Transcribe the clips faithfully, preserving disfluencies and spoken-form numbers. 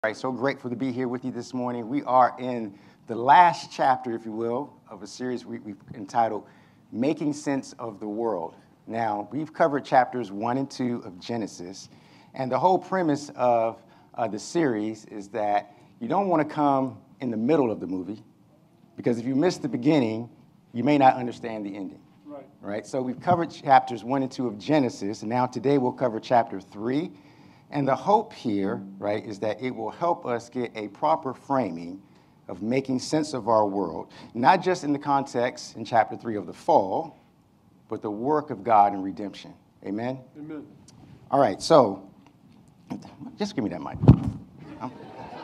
All right, so grateful to be here with you this morning. We are in the last chapter, if you will, of a series we, we've entitled Making Sense of the World. Now, we've covered chapters one and two of Genesis, and the whole premise of uh, the series is that you don't want to come in the middle of the movie, because if you miss the beginning, you may not understand the ending. Right. Right? So we've covered chapters one and two of Genesis, and now today we'll cover chapter three. And the hope here, right, is that it will help us get a proper framing of making sense of our world, not just in the context in chapter three of the fall, but the work of God in redemption. Amen? Amen. All right, so just give me that mic. I'm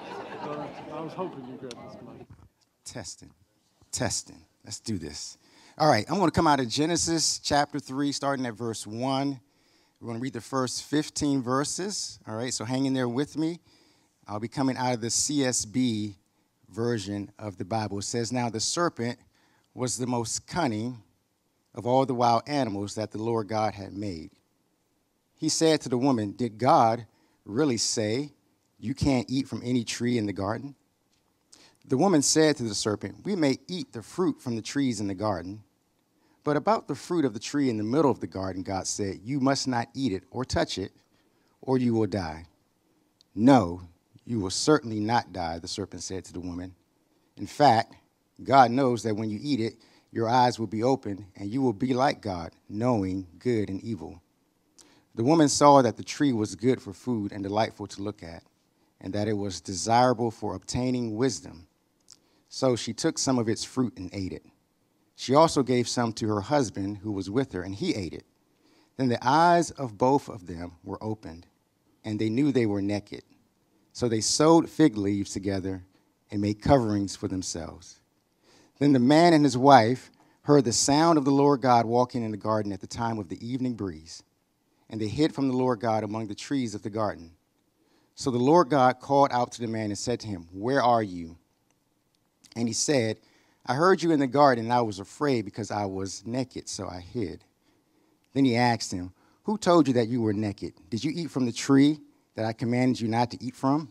I was hoping you grabbed this mic. testing, testing. Let's do this. All right, I'm going to come out of Genesis chapter three, starting at verse one. We're going to read the first fifteen verses, all right? So hang in there with me. I'll be coming out of the C S B version of the Bible. It says, "Now the serpent was the most cunning of all the wild animals that the Lord God had made. He said to the woman, 'Did God really say you can't eat from any tree in the garden?' The woman said to the serpent, 'We may eat the fruit from the trees in the garden. But about the fruit of the tree in the middle of the garden, God said, you must not eat it or touch it, or you will die.' 'No, you will certainly not die,' the serpent said to the woman. 'In fact, God knows that when you eat it, your eyes will be opened, and you will be like God, knowing good and evil.' The woman saw that the tree was good for food and delightful to look at, and that it was desirable for obtaining wisdom. So she took some of its fruit and ate it. She also gave some to her husband who was with her, and he ate it. Then the eyes of both of them were opened, and they knew they were naked. So they sewed fig leaves together and made coverings for themselves. Then the man and his wife heard the sound of the Lord God walking in the garden at the time of the evening breeze, and they hid from the Lord God among the trees of the garden. So the Lord God called out to the man and said to him, 'Where are you?' And he said, 'I heard you in the garden, and I was afraid because I was naked, so I hid.' Then he asked him, 'Who told you that you were naked? Did you eat from the tree that I commanded you not to eat from?'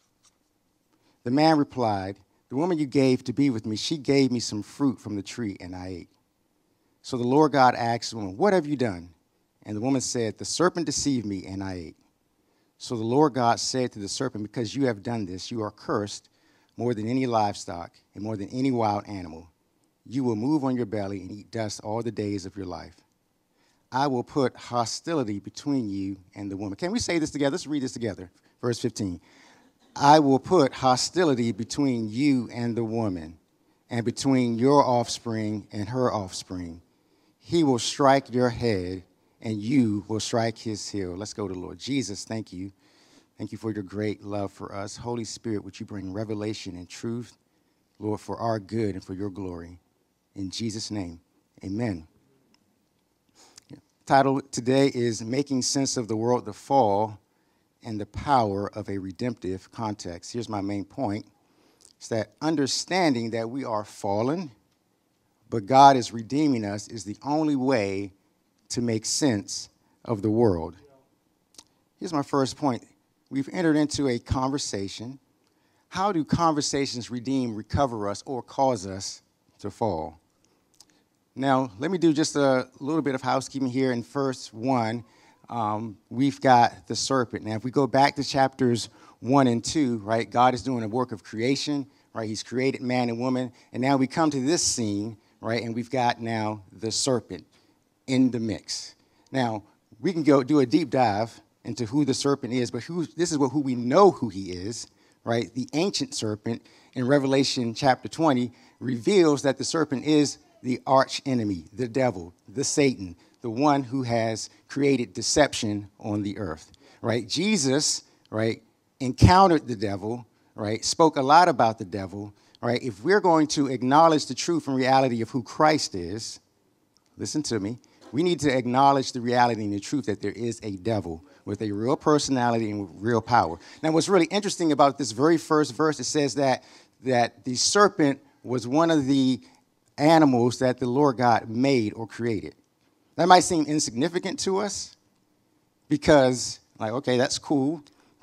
The man replied, 'The woman you gave to be with me, she gave me some fruit from the tree, and I ate.' So the Lord God asked the woman, 'What have you done?' And the woman said, 'The serpent deceived me, and I ate.' So the Lord God said to the serpent, 'Because you have done this, you are cursed more than any livestock and more than any wild animal. You will move on your belly and eat dust all the days of your life. I will put hostility between you and the woman.'" Can we say this together? Let's read this together. Verse fifteen. "I will put hostility between you and the woman, and between your offspring and her offspring. He will strike your head, and you will strike his heel." Let's go to the Lord. Jesus, thank you. Thank you for your great love for us. Holy Spirit, would you bring revelation and truth, Lord, for our good and for your glory. In Jesus' name, amen. The title today is Making Sense of the World, the Fall, and the Power of a Redemptive Context. Here's my main point. It's that understanding that we are fallen, but God is redeeming us is the only way to make sense of the world. Here's my first point. We've entered into a conversation. How do conversations redeem, recover us, or cause us to fall? Now, let me do just a little bit of housekeeping here. In verse one, um, we've got the serpent. Now, if we go back to chapters one and two, right, God is doing a work of creation, right? He's created man and woman. And now we come to this scene, right, and we've got now the serpent in the mix. Now, we can go do a deep dive into who the serpent is, but who, this is what, who we know who he is, right? The ancient serpent in Revelation chapter twenty reveals that the serpent is the arch enemy, the devil, the Satan, the one who has created deception on the earth, right? Jesus, right, encountered the devil, right, spoke a lot about the devil, right? If we're going to acknowledge the truth and reality of who Christ is, listen to me, we need to acknowledge the reality and the truth that there is a devil with a real personality and with real power. Now, what's really interesting about this very first verse, it says that, that the serpent was one of the animals that the Lord God made or created. That might seem insignificant to us because, like, okay, that's cool.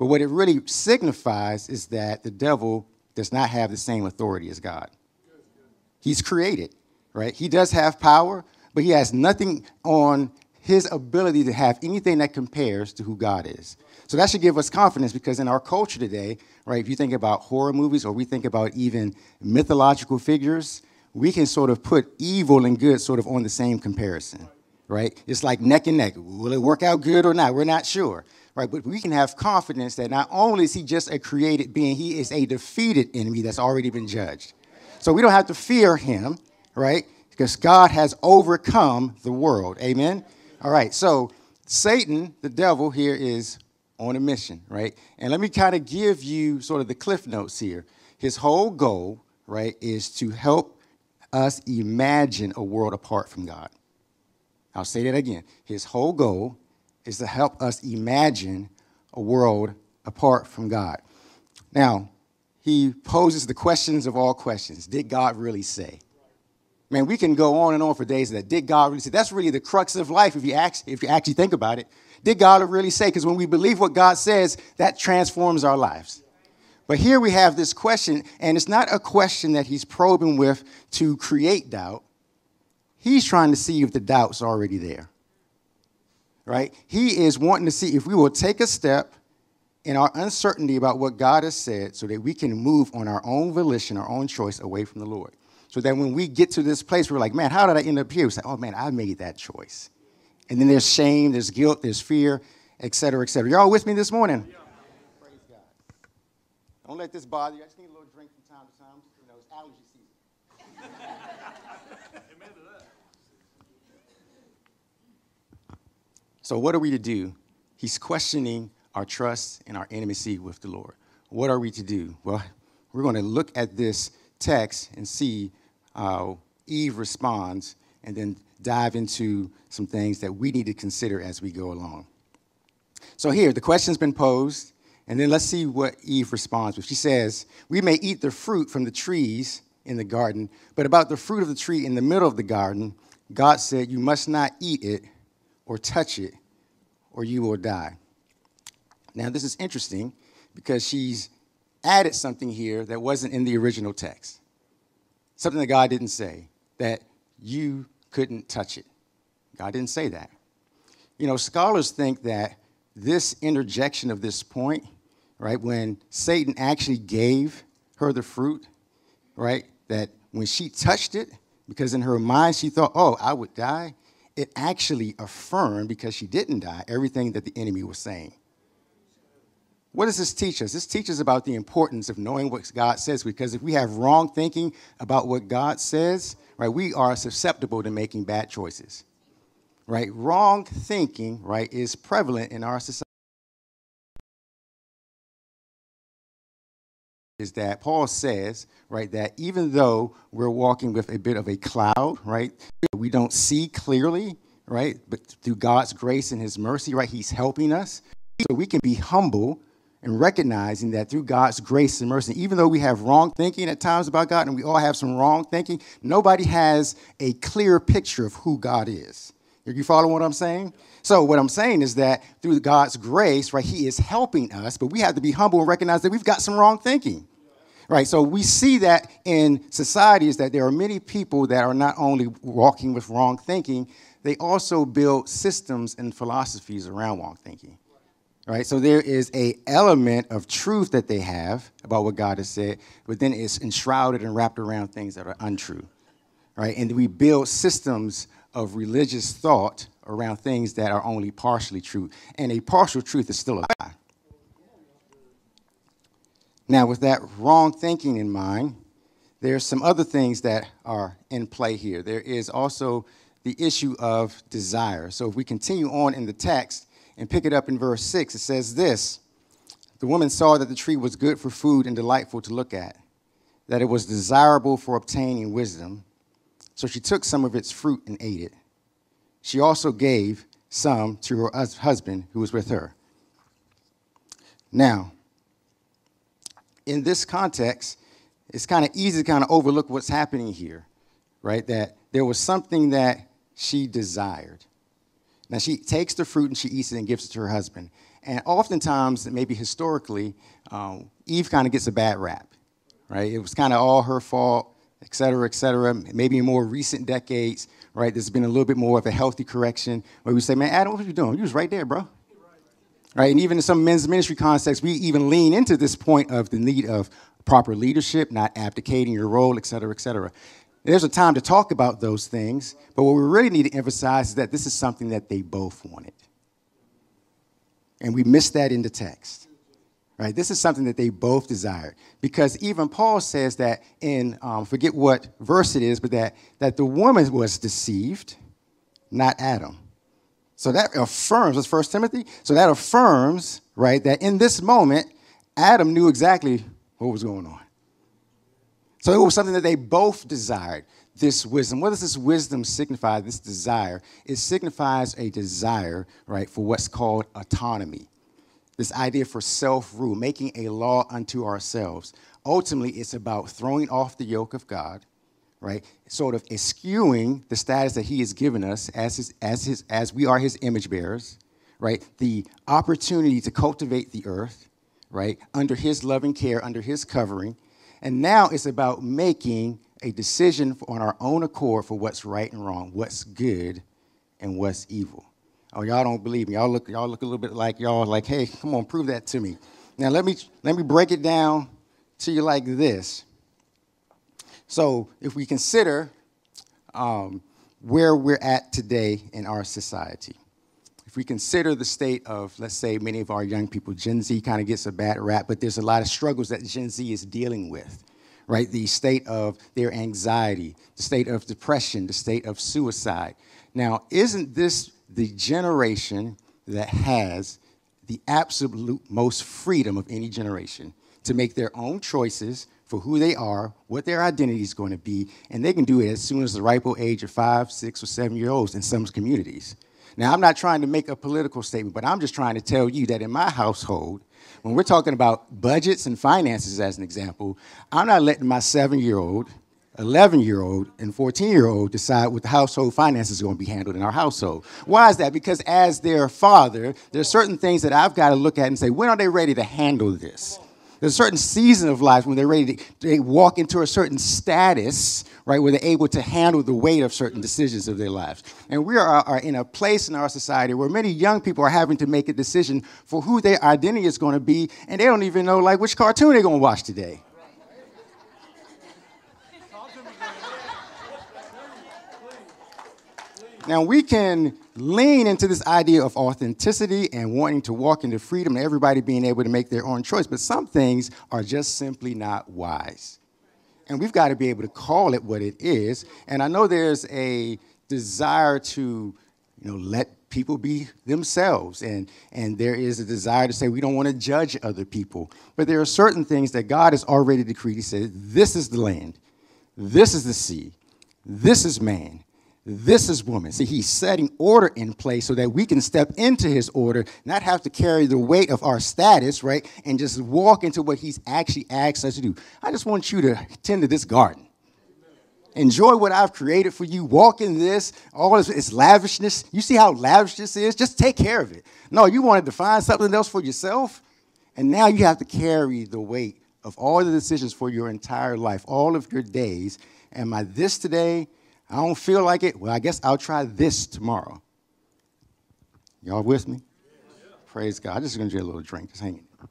But what it really signifies is that the devil does not have the same authority as God. He's created, right? He does have power, but he has nothing on his ability to have anything that compares to who God is. So that should give us confidence, because in our culture today, right, if you think about horror movies or we think about even mythological figures, we can sort of put evil and good sort of on the same comparison, right? It's like neck and neck. Will it work out good or not? We're not sure, right? But we can have confidence that not only is he just a created being, he is a defeated enemy that's already been judged. So we don't have to fear him, right? Because God has overcome the world. Amen? All right, so Satan, the devil here, is on a mission, right? And let me kind of give you sort of the cliff notes here. His whole goal, right, is to help us imagine a world apart from God. I'll say that again. His whole goal is to help us imagine a world apart from God. Now, he poses the questions of all questions. Did God really say? Man, we can go on and on for days that did God really say? That's really the crux of life if you actually, if you actually think about it. Did God really say? Because when we believe what God says, that transforms our lives. But here we have this question, and it's not a question that he's probing with to create doubt. He's trying to see if the doubt's already there, right? He is wanting to see if we will take a step in our uncertainty about what God has said so that we can move on our own volition, our own choice away from the Lord. So that when we get to this place, we're like, man, how did I end up here? We say, oh, man, I made that choice. And then there's shame, there's guilt, there's fear, et cetera, et cetera. Y'all with me this morning? Yeah. Praise God. Don't let this bother you. I just need a little drink from time to time. You know, it's allergy season. So what are we to do? He's questioning our trust and our intimacy with the Lord. What are we to do? Well, we're going to look at this text and see how Eve responds, and then dive into some things that we need to consider as we go along. So here, the question's been posed, and then let's see what Eve responds with. She says, we may eat the fruit from the trees in the garden, but about the fruit of the tree in the middle of the garden, God said, you must not eat it or touch it, or you will die. Now, this is interesting because she's added something here that wasn't in the original text. Something that God didn't say, that you couldn't touch it. God didn't say that. You know, scholars think that this interjection of this point, right, when Satan actually gave her the fruit, right, that when she touched it, because in her mind she thought, oh, I would die, it actually affirmed, because she didn't die, everything that the enemy was saying. What does this teach us? This teaches about the importance of knowing what God says, because if we have wrong thinking about what God says, right, we are susceptible to making bad choices, right? Wrong thinking, right, is prevalent in our society. Is that Paul says, right, that even though we're walking with a bit of a cloud, right, we don't see clearly, right, but through God's grace and his mercy, right, he's helping us. So we can be humble and recognizing that through God's grace and mercy, even though we have wrong thinking at times about God, and we all have some wrong thinking, nobody has a clear picture of who God is. You follow what I'm saying? So what I'm saying is that through God's grace, right, he is helping us, but we have to be humble and recognize that we've got some wrong thinking. Right, so we see that in society is that there are many people that are not only walking with wrong thinking, they also build systems and philosophies around wrong thinking. Right, so there is a element of truth that they have about what God has said, but then it's enshrouded and wrapped around things that are untrue. Right, and we build systems of religious thought around things that are only partially true, and a partial truth is still a lie. Now, with that wrong thinking in mind, there's some other things that are in play here. There is also the issue of desire. So if we continue on in the text and pick it up in verse six, it says this: the woman saw that the tree was good for food and delightful to look at, that it was desirable for obtaining wisdom. So she took some of its fruit and ate it. She also gave some to her husband who was with her. Now, in this context, it's kind of easy to kind of overlook what's happening here, right? That there was something that she desired. Now, she takes the fruit and she eats it and gives it to her husband. And oftentimes, maybe historically, um, Eve kind of gets a bad rap, right? It was kind of all her fault, et cetera, et cetera. Maybe in more recent decades, right, there's been a little bit more of a healthy correction where we say, man, Adam, what were you doing? You was right there, bro. Right? And even in some men's ministry contexts, we even lean into this point of the need of proper leadership, not abdicating your role, et cetera, et cetera. There's a time to talk about those things, but what we really need to emphasize is that this is something that they both wanted. And we miss that in the text. Right? This is something that they both desired. Because even Paul says that in, um, forget what verse it is, but that, that the woman was deceived, not Adam. So that affirms, that's First Timothy, so that affirms, right, that in this moment, Adam knew exactly what was going on. So it was something that they both desired, this wisdom. What does this wisdom signify, this desire? It signifies a desire, right, for what's called autonomy. This idea for self-rule, making a law unto ourselves. Ultimately, it's about throwing off the yoke of God, right? Sort of eschewing the status that he has given us as his, as his, as we are his image bearers, right? The opportunity to cultivate the earth, right? Under his loving care, under his covering. And now it's about making a decision on our own accord for what's right and wrong, what's good and what's evil. Oh, y'all don't believe me. Y'all look, y'all look a little bit like y'all like, hey, come on, prove that to me. Now let me let me break it down to you like this. So if we consider um, where we're at today in our society, if we consider the state of, let's say, many of our young people, Gen Z kind of gets a bad rap, but there's a lot of struggles that Gen Z is dealing with, right? The state of their anxiety, the state of depression, the state of suicide. Now, isn't this the generation that has the absolute most freedom of any generation to make their own choices for who they are, what their identity is going to be, and they can do it as soon as the ripe old age of five, six, or seven-year-olds in some communities. Now, I'm not trying to make a political statement, but I'm just trying to tell you that in my household, when we're talking about budgets and finances as an example, I'm not letting my seven-year-old, eleven-year-old, and fourteen-year-old decide what the household finances are going to be handled in our household. Why is that? Because as their father, there's certain things that I've got to look at and say, when are they ready to handle this? There's a certain season of life when they're ready to they walk into a certain status, right, where they're able to handle the weight of certain decisions of their lives. And we are, are in a place in our society where many young people are having to make a decision for who their identity is going to be, and they don't even know, like, which cartoon they're going to watch today. Now, we can lean into this idea of authenticity and wanting to walk into freedom and everybody being able to make their own choice, but some things are just simply not wise. And we've got to be able to call it what it is. And I know there's a desire to, you know, let people be themselves. And, and there is a desire to say we don't want to judge other people. But there are certain things that God has already decreed. He said, this is the land. This is the sea. This is man. This is woman. See, he's setting order in place so that we can step into his order, not have to carry the weight of our status, right, and just walk into what he's actually asked us to do. I just want you to tend to this garden. Enjoy what I've created for you. Walk in this. All this, it's lavishness. You see how lavish this is? Just take care of it. No, you wanted to find something else for yourself, and now you have to carry the weight of all the decisions for your entire life, all of your days. Am I this today? I don't feel like it. Well, I guess I'll try this tomorrow. Y'all with me? Yeah. Praise God. I'm just going to drink a little drink. Just hang it.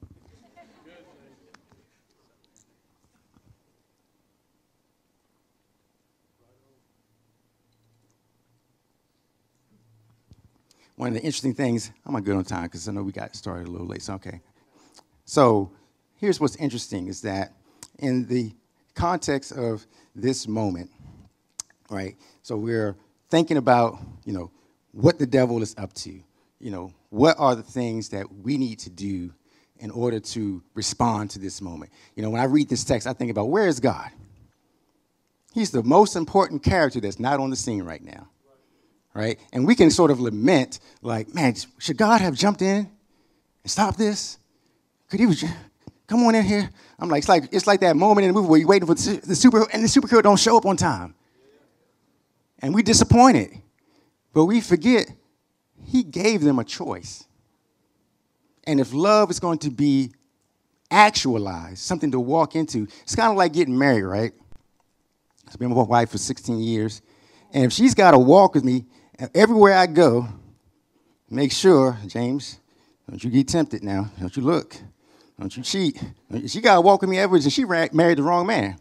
One of the interesting things, I'm going to go on time because I know we got started a little late, so okay. So here's what's interesting is that in the context of this moment, right? So we're thinking about, you know, what the devil is up to. You know, what are the things that we need to do in order to respond to this moment? You know, when I read this text, I think about, where is God? He's the most important character that's not on the scene right now, right? And we can sort of lament, like, man, should God have jumped in and stopped this? Could he have, come on in here? I'm like, it's like, it's like that moment in the movie where you're waiting for the, the superhero, and the superhero don't show up on time. And we're disappointed. But we forget he gave them a choice. And if love is going to be actualized, something to walk into, it's kind of like getting married, right? I've been with my wife for sixteen years. And if she's got to walk with me everywhere I go, make sure, James, don't you get tempted now. Don't you look. Don't you cheat. She got to walk with me everywhere, and she married the wrong man.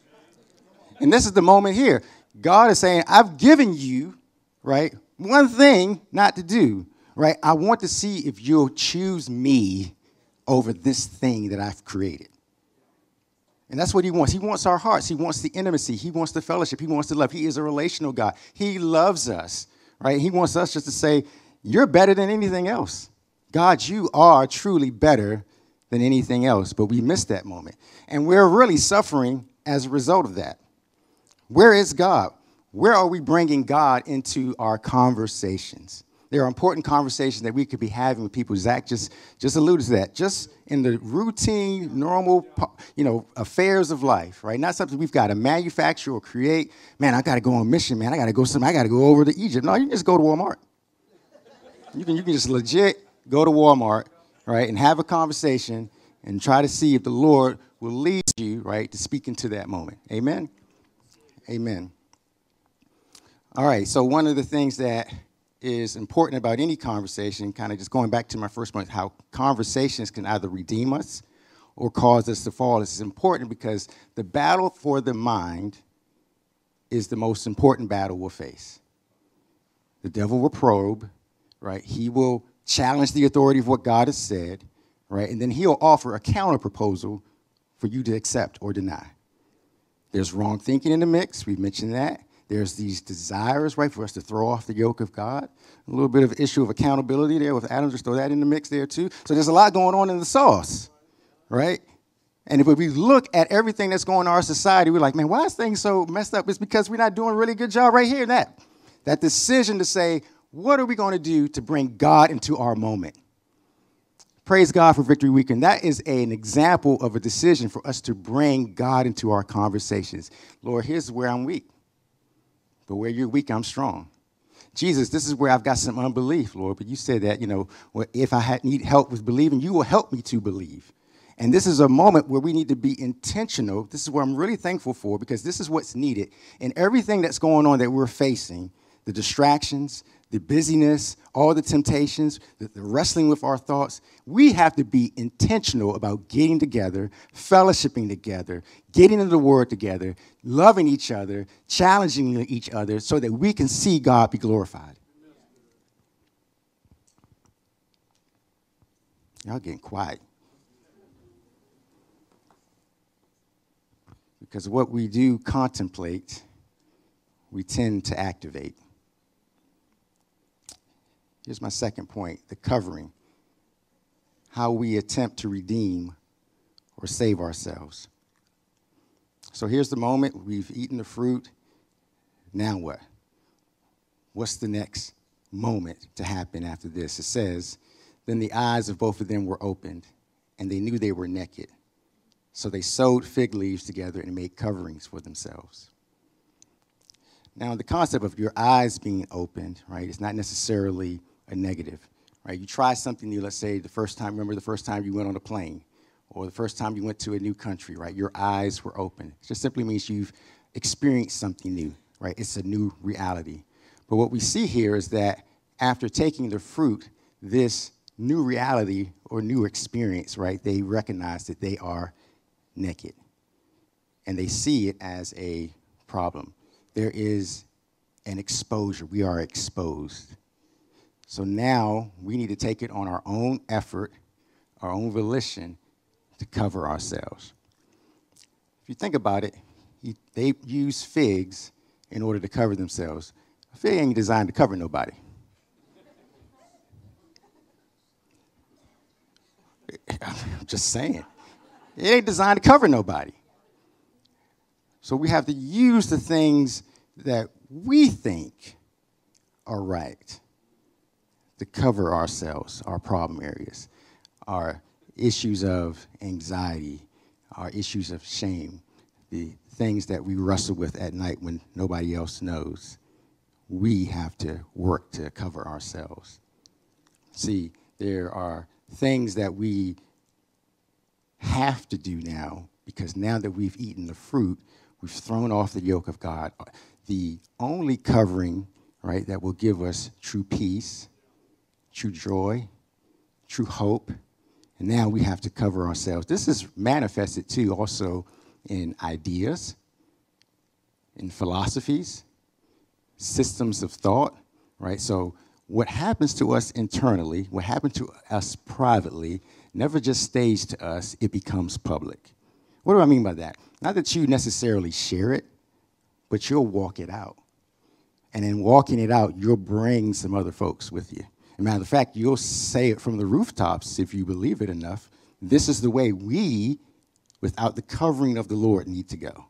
And this is the moment here. God is saying, I've given you, right, one thing not to do, right? I want to see if you'll choose me over this thing that I've created. And that's what he wants. He wants our hearts. He wants the intimacy. He wants the fellowship. He wants the love. He is a relational God. He loves us, right? He wants us just to say, you're better than anything else. God, you are truly better than anything else. But we miss that moment. And we're really suffering as a result of that. Where is God? Where are we bringing God into our conversations? There are important conversations that we could be having with people. Zach just, just alluded to that. Just in the routine, normal, you know, affairs of life, right? Not something we've got to manufacture or create. Man, I got to go on mission, man. I got to go some. I got to go over to Egypt. No, you can just go to Walmart. You can, you can just legit go to Walmart, right, and have a conversation and try to see if the Lord will lead you, right, to speak into that moment. Amen? Amen. All right, so one of the things that is important about any conversation, kind of just going back to my first point, how conversations can either redeem us or cause us to fall. This is important because the battle for the mind is the most important battle we'll face. The devil will probe, right? He will challenge the authority of what God has said, right? And then he'll offer a counter proposal for you to accept or deny. There's wrong thinking in the mix. We mentioned that. There's these desires, right, for us to throw off the yoke of God. A little bit of issue of accountability there with Adam. Just throw that in the mix there, too. So there's a lot going on in the sauce, right? And if we look at everything that's going on in our society, we're like, man, why is things so messed up? It's because we're not doing a really good job right here and that. That decision to say, what are we going to do to bring God into our moment? Praise God for Victory Weekend. That is a, an example of a decision for us to bring God into our conversations. Lord, here's where I'm weak. But where you're weak, I'm strong. Jesus, this is where I've got some unbelief, Lord. But you said that, you know, if I had, need help with believing, you will help me to believe. And this is a moment where we need to be intentional. This is what I'm really thankful for, because this is what's needed. In everything that's going on that we're facing, the distractions, the busyness, all the temptations, the, the wrestling with our thoughts, we have to be intentional about getting together, fellowshipping together, getting into the Word together, loving each other, challenging each other so that we can see God be glorified. Y'all getting quiet. Because what we do contemplate, we tend to activate. Here's my second point, the covering. How we attempt to redeem or save ourselves. So here's the moment. We've eaten the fruit. Now what? What's the next moment to happen after this? It says, then the eyes of both of them were opened, and they knew they were naked. So they sewed fig leaves together and made coverings for themselves. Now, the concept of your eyes being opened, right, is not necessarily a negative, right? You try something new, let's say the first time, remember the first time you went on a plane, or the first time you went to a new country, right? Your eyes were open. It just simply means you've experienced something new, right? It's a new reality. But what we see here is that after taking the fruit, this new reality or new experience, right, they recognize that they are naked. And they see it as a problem. There is an exposure. We are exposed. So now we need to take it on our own effort, our own volition, to cover ourselves. If you think about it, he, they use figs in order to cover themselves. A fig ain't designed to cover nobody. I'm just saying. It ain't designed to cover nobody. So we have to use the things that we think are right to cover ourselves, our problem areas, our issues of anxiety, our issues of shame, the things that we wrestle with at night when nobody else knows. We have to work to cover ourselves. See, there are things that we have to do now, because now that we've eaten the fruit, we've thrown off the yoke of God. The only covering, right, that will give us true peace, true joy, true hope, and now we have to cover ourselves. This is manifested, too, also in ideas, in philosophies, systems of thought, right? So what happens to us internally, what happens to us privately, never just stays to us, it becomes public. What do I mean by that? Not that you necessarily share it, but you'll walk it out. And in walking it out, you'll bring some other folks with you. As a matter of fact, you'll say it from the rooftops if you believe it enough. This is the way we, without the covering of the Lord, need to go.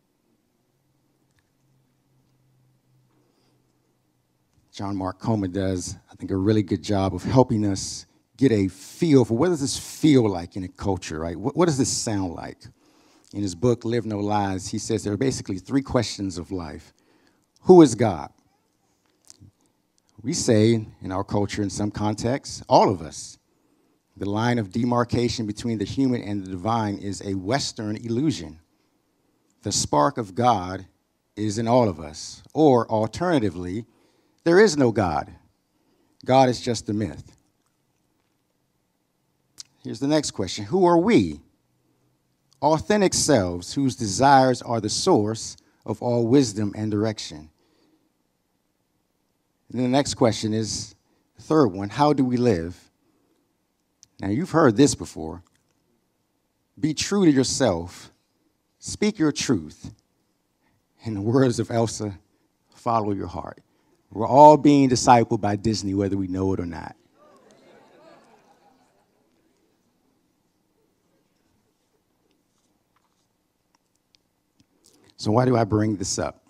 John Mark Comer does, I think, a really good job of helping us get a feel for what does this feel like in a culture, right? What, what does this sound like? In his book, Live No Lies, he says there are basically three questions of life. Who is God? We say in our culture, in some contexts, all of us, the line of demarcation between the human and the divine is a Western illusion. The spark of God is in all of us. Or alternatively, there is no God. God is just a myth. Here's the next question. Who are we? Authentic selves whose desires are the source of all wisdom and direction. And then the next question is the third one. How do we live? Now, you've heard this before. Be true to yourself. Speak your truth. In the words of Elsa, follow your heart. We're all being discipled by Disney, whether we know it or not. So why do I bring this up?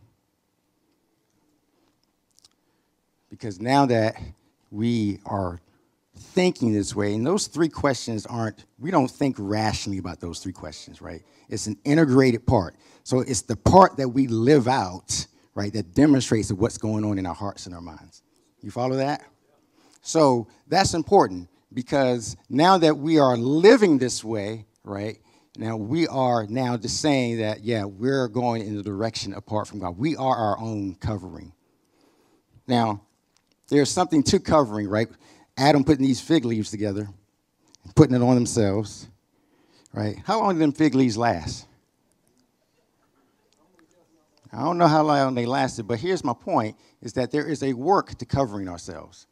Because now that we are thinking this way, and those three questions aren't, we don't think rationally about those three questions, right? It's an integrated part. So it's the part that we live out, right, that demonstrates what's going on in our hearts and our minds. You follow that? So that's important because now that we are living this way, right, now we are now just saying that, yeah, we're going in the direction apart from God. We are our own covering. Now, there's something to covering, right? Adam putting these fig leaves together, putting it on themselves, right? How long do them fig leaves last? I don't know how long they lasted, but here's my point, is that there is a work to covering ourselves.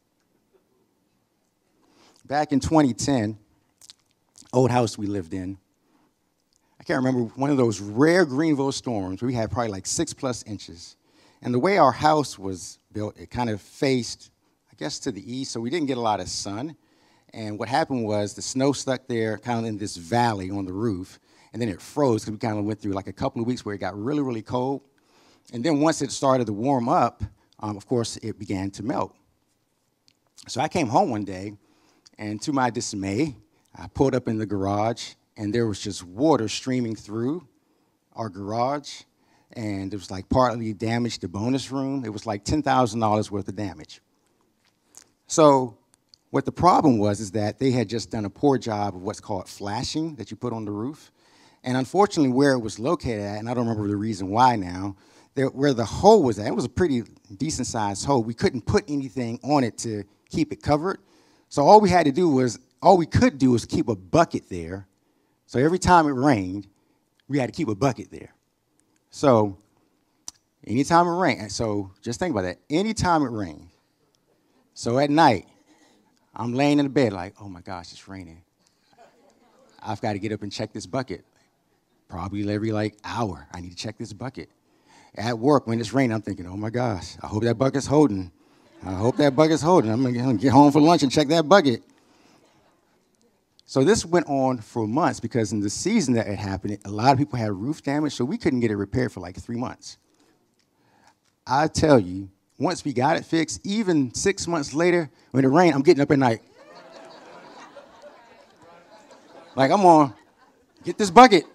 Back in twenty ten, old house we lived in, I can't remember, one of those rare Greenville storms, we had probably like six plus inches. And the way our house was built, it kind of faced, I guess, to the east, so we didn't get a lot of sun. And what happened was the snow stuck there kind of in this valley on the roof, and then it froze because we kind of went through like a couple of weeks where it got really, really cold. And then once it started to warm up, um, of course, it began to melt. So I came home one day, and to my dismay, I pulled up in the garage, and there was just water streaming through our garage, and it was like partly damaged the bonus room. It was like ten thousand dollars worth of damage. So what the problem was is that they had just done a poor job of what's called flashing that you put on the roof. And unfortunately, where it was located at, and I don't remember the reason why now, there, where the hole was at, it was a pretty decent-sized hole. We couldn't put anything on it to keep it covered. So all we had to do was, all we could do was keep a bucket there. So every time it rained, we had to keep a bucket there. So anytime it rained, so just think about that. Anytime it rained, so at night, I'm laying in the bed like, oh my gosh, it's raining. I've got to get up and check this bucket. Probably every like hour, I need to check this bucket. At work, when it's raining, I'm thinking, oh my gosh, I hope that bucket's holding. I hope that bucket's holding. I'm going to get home for lunch and check that bucket. So this went on for months because in the season that it happened, a lot of people had roof damage, so we couldn't get it repaired for like three months. I tell you, once we got it fixed, even six months later, when it rained, I'm getting up at night. Like, I'm on, get this bucket.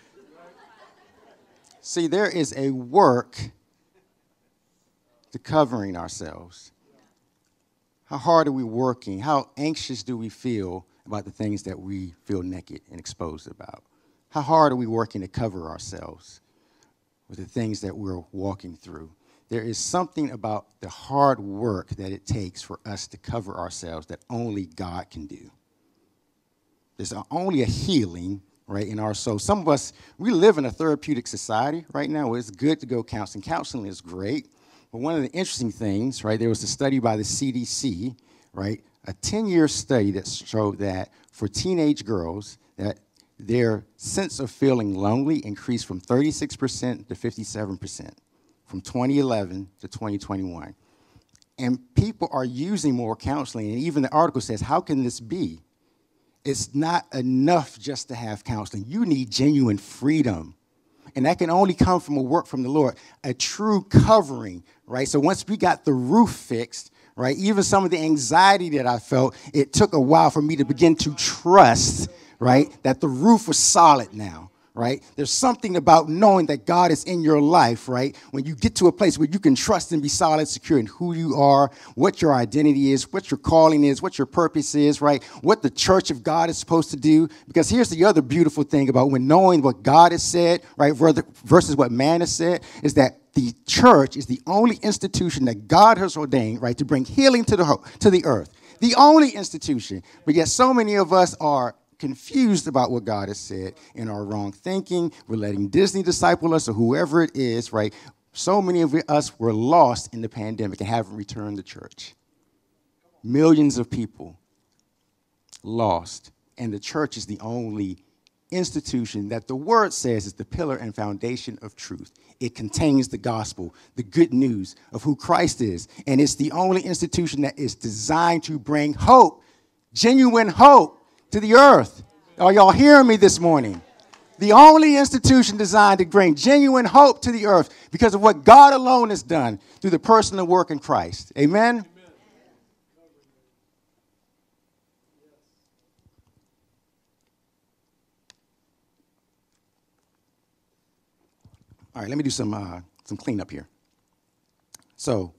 See, there is a work to covering ourselves. How hard are we working? How anxious do we feel about the things that we feel naked and exposed about? How hard are we working to cover ourselves with the things that we're walking through? There is something about the hard work that it takes for us to cover ourselves that only God can do. There's only a healing, right, in our soul. Some of us, we live in a therapeutic society right now where it's good to go counseling. Counseling is great. But one of the interesting things, right, there was a study by the C D C, right, a ten-year study that showed that for teenage girls, that their sense of feeling lonely increased from thirty-six percent to fifty-seven percent from twenty eleven to twenty twenty-one. And people are using more counseling. And even the article says, how can this be? It's not enough just to have counseling. You need genuine freedom. And that can only come from a work from the Lord, a true covering, right? So once we got the roof fixed, right, even some of the anxiety that I felt, it took a while for me to begin to trust, right, that the roof was solid now, right? There's something about knowing that God is in your life, right? When you get to a place where you can trust and be solid, secure in who you are, what your identity is, what your calling is, what your purpose is, right? What the church of God is supposed to do. Because here's the other beautiful thing about when knowing what God has said, right, versus what man has said, is that the church is the only institution that God has ordained, right, to bring healing to the ho- to the earth. The only institution. But yet so many of us are confused about what God has said in our wrong thinking. We're letting Disney disciple us or whoever it is, right? So many of us were lost in the pandemic and haven't returned to church. Millions of people lost. And the church is the only institution that the word says is the pillar and foundation of truth. It contains the gospel, the good news of who Christ is. And it's the only institution that is designed to bring hope, genuine hope, to the earth. Are y'all hearing me this morning? The only institution designed to bring genuine hope to the earth because of what God alone has done through the personal work in Christ. Amen? Amen. All right, let me do some uh, some cleanup here. So,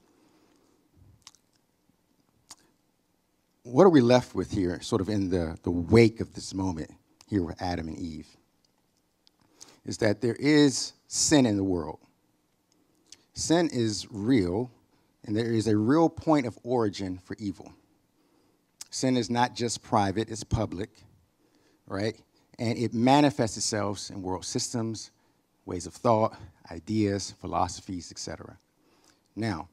what are we left with here, sort of in the, the wake of this moment here with Adam and Eve? Is that there is sin in the world. Sin is real, and there is a real point of origin for evil. Sin is not just private, it's public, right? And it manifests itself in world systems, ways of thought, ideas, philosophies, et cetera. Now,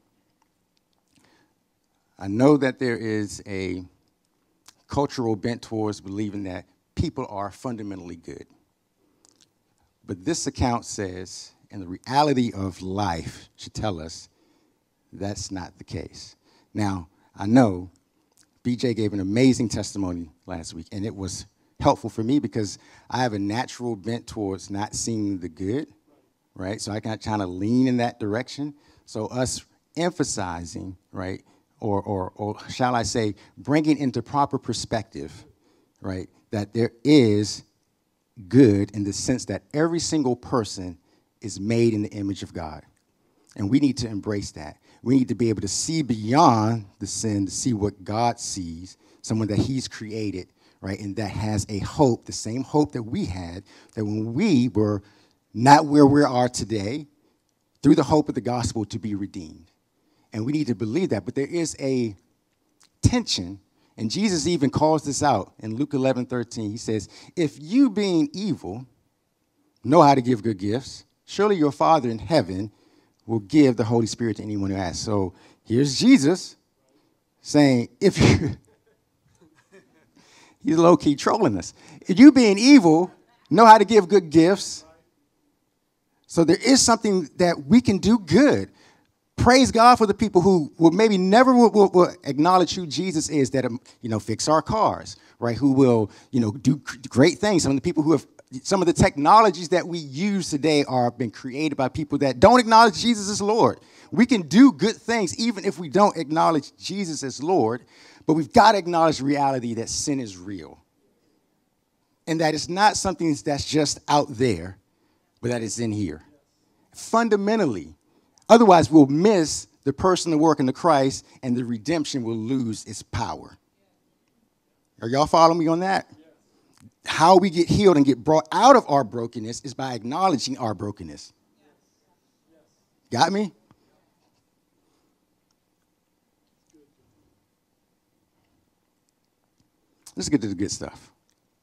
I know that there is a cultural bent towards believing that people are fundamentally good. But this account says, and the reality of life should tell us, that's not the case. Now, I know B J gave an amazing testimony last week, and it was helpful for me because I have a natural bent towards not seeing the good, right? So I can kind of lean in that direction. So us emphasizing, right, Or, or, or shall I say, bringing into proper perspective, right, that there is good in the sense that every single person is made in the image of God. And we need to embrace that. We need to be able to see beyond the sin, to see what God sees, someone that he's created, right, and that has a hope, the same hope that we had, that when we were not where we are today, through the hope of the gospel to be redeemed. And we need to believe that. But there is a tension, and Jesus even calls this out in Luke eleven thirteen. He says, if you being evil know how to give good gifts, surely your Father in heaven will give the Holy Spirit to anyone who asks. So here's Jesus saying, if you, he's low-key trolling us. If you being evil know how to give good gifts, so there is something that we can do good. Praise God for the people who will maybe never will, will, will acknowledge who Jesus is, that, um, you know, fix our cars, right? Who will, you know, do great things. Some of the people who have, some of the technologies that we use today are been created by people that don't acknowledge Jesus as Lord. We can do good things even if we don't acknowledge Jesus as Lord, but we've got to acknowledge the reality that sin is real. And that it's not something that's just out there, but that it's in here. Fundamentally. Otherwise, we'll miss the personal work in the Christ, and the redemption will lose its power. Are y'all following me on that? How we get healed and get brought out of our brokenness is by acknowledging our brokenness. Got me? Let's get to the good stuff.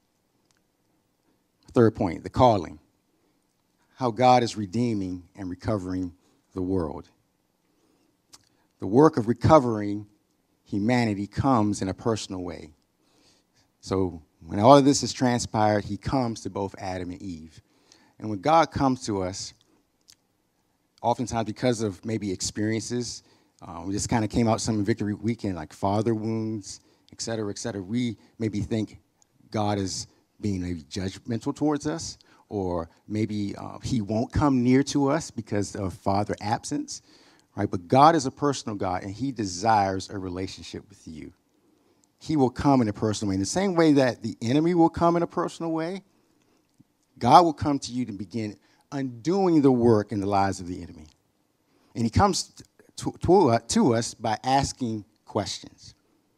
Third point, the calling. How God is redeeming and recovering the world. The work of recovering humanity comes in a personal way. So when all of this is transpired, he comes to both Adam and Eve. And when God comes to us, oftentimes because of maybe experiences, um, we just kind of came out some Victory Weekend, like father wounds, et cetera, et cetera. We maybe think God is being maybe judgmental towards us, or maybe uh, he won't come near to us because of father absence, right? But God is a personal God, and he desires a relationship with you. He will come in a personal way. In the same way that the enemy will come in a personal way, God will come to you to begin undoing the work in the lives of the enemy. And he comes to, to, to us by asking questions.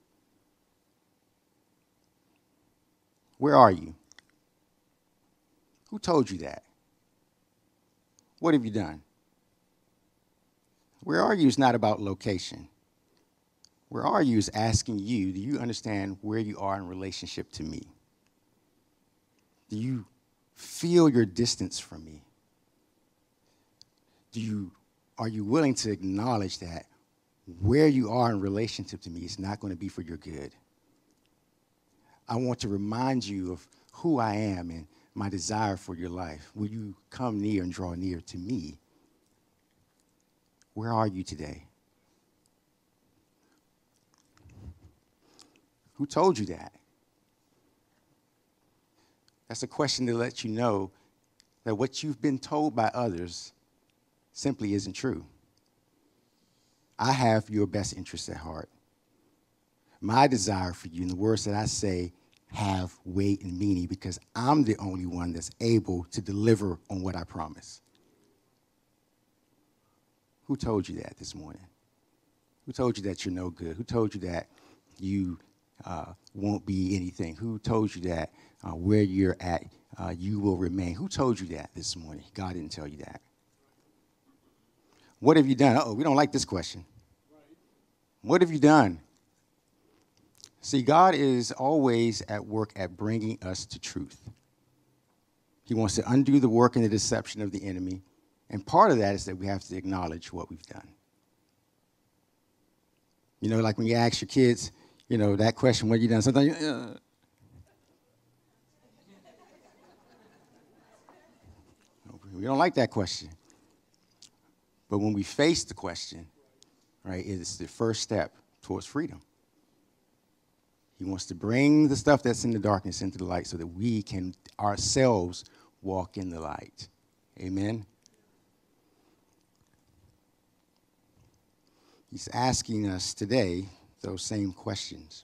Where are you? Who told you that? What have you done? Where are you is not about location. Where are you is asking you, do you understand where you are in relationship to me? Do you feel your distance from me? Do you, are you willing to acknowledge that where you are in relationship to me is not going to be for your good? I want to remind you of who I am and my desire for your life. Will you come near and draw near to me? Where are you today? Who told you that? That's a question to let you know that what you've been told by others simply isn't true. I have your best interests at heart. My desire for you, and the words that I say, have weight and meaning because I'm the only one that's able to deliver on what I promise. Who told you that this morning? Who told you that you're no good? Who told you that you uh, won't be anything? Who told you that uh, where you're at, uh, you will remain? Who told you that this morning? God didn't tell you that. What have you done? Uh-oh, we don't like this question. What have you done? See, God is always at work at bringing us to truth. He wants to undo the work and the deception of the enemy. And part of that is that we have to acknowledge what we've done. You know, like when you ask your kids, you know, that question, what have you done? Sometimes you, uh. We don't like that question. But when we face the question, right, it's the first step towards freedom. He wants to bring the stuff that's in the darkness into the light so that we can ourselves walk in the light. Amen? He's asking us today those same questions.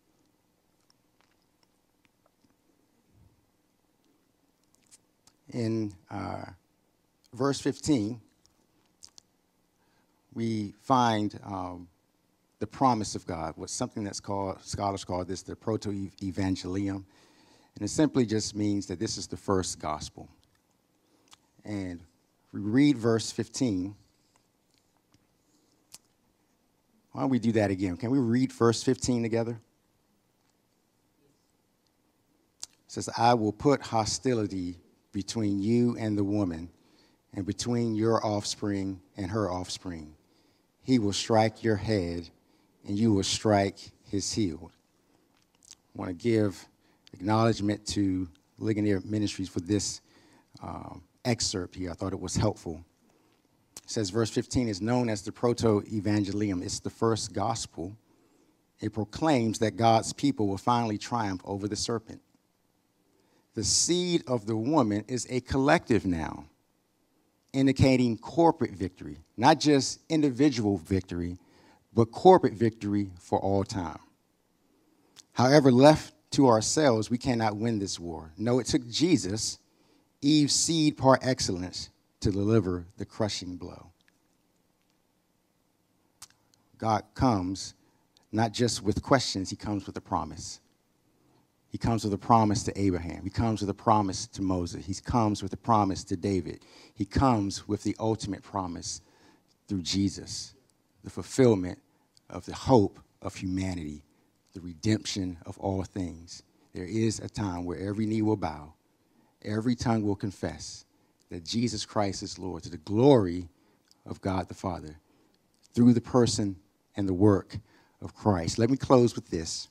In uh, verse fifteen, we find um, the promise of God, what's something that's called, scholars call this the proto-evangelium. And it simply just means that this is the first gospel. And if we read verse fifteen, why don't we do that again? Can we read verse fifteen together? It says, I will put hostility between you and the woman, and between your offspring and her offspring. He will strike your head, and you will strike his heel. I want to give acknowledgement to Ligonier Ministries for this um, excerpt here. I thought it was helpful. It says verse fifteen is known as the proto-evangelium. It's the first gospel. It proclaims that God's people will finally triumph over the serpent. The seed of the woman is a collective noun, indicating corporate victory, not just individual victory, but corporate victory for all time. However, left to ourselves, we cannot win this war. No, it took Jesus, Eve's seed par excellence, to deliver the crushing blow. God comes not just with questions, he comes with a promise. He comes with a promise to Abraham. He comes with a promise to Moses. He comes with a promise to David. He comes with the ultimate promise through Jesus, the fulfillment of the hope of humanity, the redemption of all things. There is a time where every knee will bow, every tongue will confess that Jesus Christ is Lord, to the glory of God the Father, through the person and the work of Christ. Let me close with this.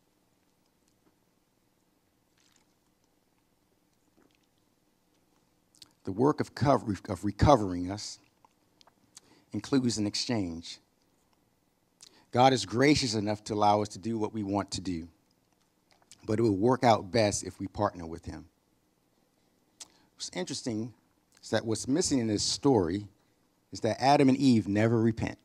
The work of, cover, of recovering us includes an exchange. God is gracious enough to allow us to do what we want to do, but it will work out best if we partner with him. What's interesting is that what's missing in this story is that Adam and Eve never repent.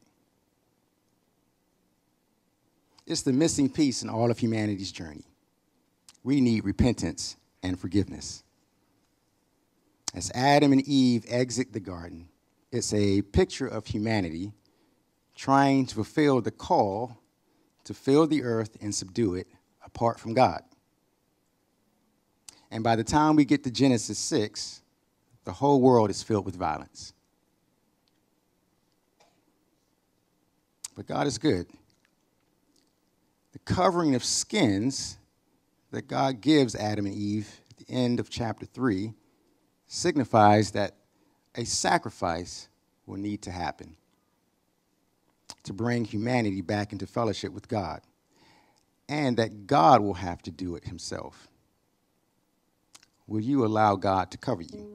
It's the missing piece in all of humanity's journey. We need repentance and forgiveness. As Adam and Eve exit the garden, it's a picture of humanity trying to fulfill the call to fill the earth and subdue it apart from God. And by the time we get to Genesis six, the whole world is filled with violence. But God is good. The covering of skins that God gives Adam and Eve at the end of chapter three signifies that a sacrifice will need to happen to bring humanity back into fellowship with God, and that God will have to do it himself. Will you allow God to cover you?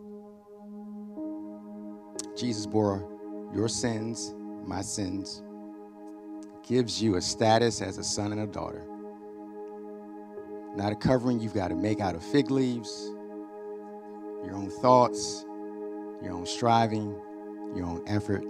Jesus bore your sins, my sins, gives you a status as a son and a daughter. Not a covering you've got to make out of fig leaves, your own thoughts, your own striving, your own effort.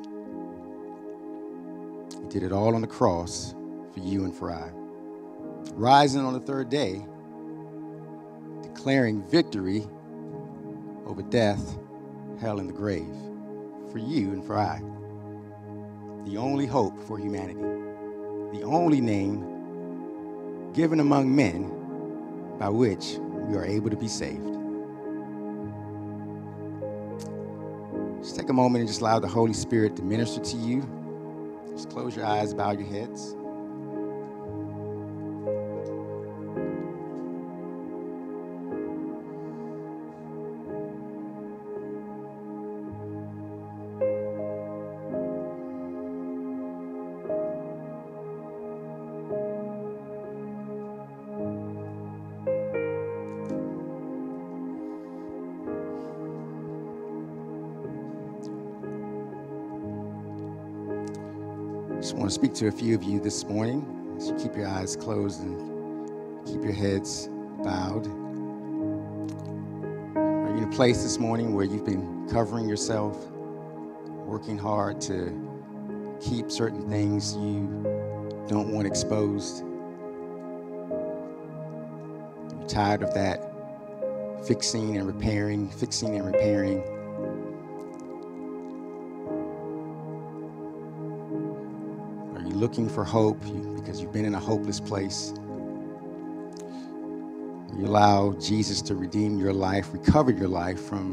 He did it all on the cross for you and for I. Rising on the third day, declaring victory over death, hell, and the grave for you and for I. The only hope for humanity. The only name given among men by which we are able to be saved. Just take a moment and just allow the Holy Spirit to minister to you. Just close your eyes, bow your heads. I just want to speak to a few of you this morning as you keep your eyes closed and keep your heads bowed. Are you in a place this morning where you've been covering yourself, working hard to keep certain things you don't want exposed? You're tired of that fixing and repairing, fixing and repairing. Looking for hope because you've been in a hopeless place. You allow Jesus to redeem your life, recover your life from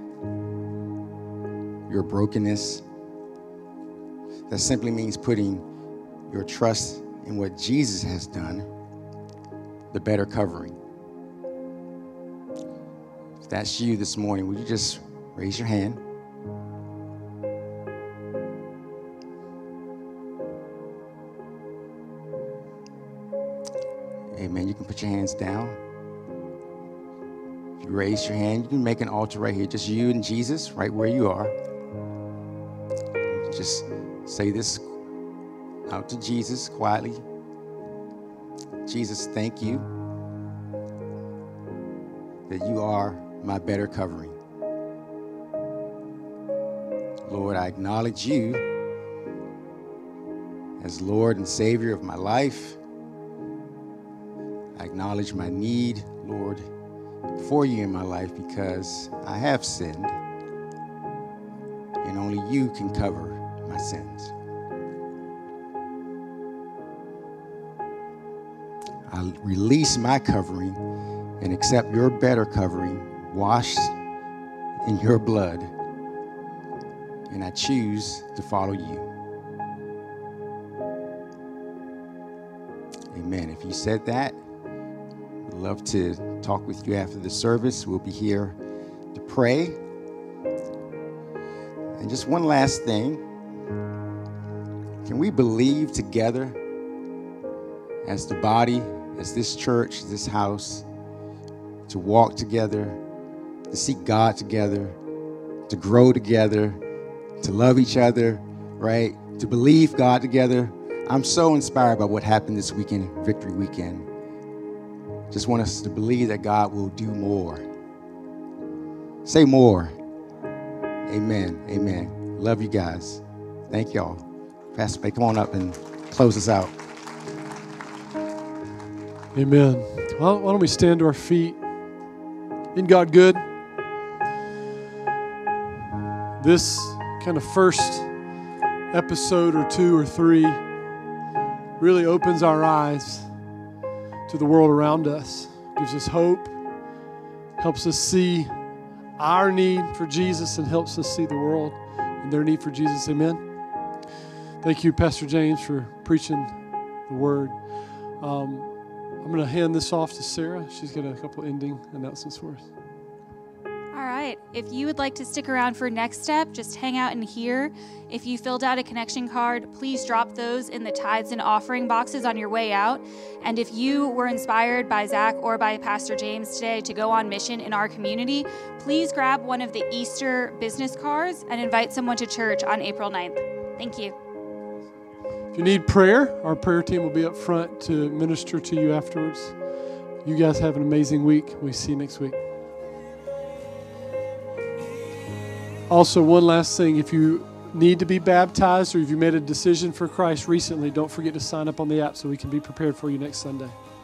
your brokenness. That simply means putting your trust in what Jesus has done, the better covering. If that's you this morning, would you just raise your hand? Amen. You can put your hands down. If you raise your hand, you can make an altar right here. Just you and Jesus right where you are. Just say this out to Jesus quietly. Jesus, thank you that you are my better covering. Lord, I acknowledge you as Lord and Savior of my life. I acknowledge my need, Lord, for you in my life because I have sinned, and only you can cover my sins. I release my covering and accept your better covering, washed in your blood, and I choose to follow you. Amen. If you said that, I'd love to talk with you after the service. We'll be here to pray. And just one last thing. Can we believe together as the body, as this church, this house, to walk together, to seek God together, to grow together, to love each other, right? To believe God together. I'm so inspired by what happened this weekend, Victory Weekend. Just want us to believe that God will do more. Say more. Amen. Amen. Love you guys. Thank y'all. Pastor Bay, come on up and close us out. Amen. Well, why don't we stand to our feet? Isn't God good? This kind of first episode or two or three really opens our eyes to the world around us, gives us hope, helps us see our need for Jesus, and helps us see the world and their need for Jesus. Amen. Thank you, Pastor James, for preaching the word. Um, I'm going to hand this off to Sarah. She's got a couple ending announcements for us. All right. If you would like to stick around for Next Step, just hang out in here. If you filled out a connection card, please drop those in the tithes and offering boxes on your way out. And if you were inspired by Zach or by Pastor James today to go on mission in our community, please grab one of the Easter business cards and invite someone to church on April ninth. Thank you. If you need prayer, our prayer team will be up front to minister to you afterwards. You guys have an amazing week. We'll see you next week. Also, one last thing. If you need to be baptized or if you made a decision for Christ recently, don't forget to sign up on the app so we can be prepared for you next Sunday.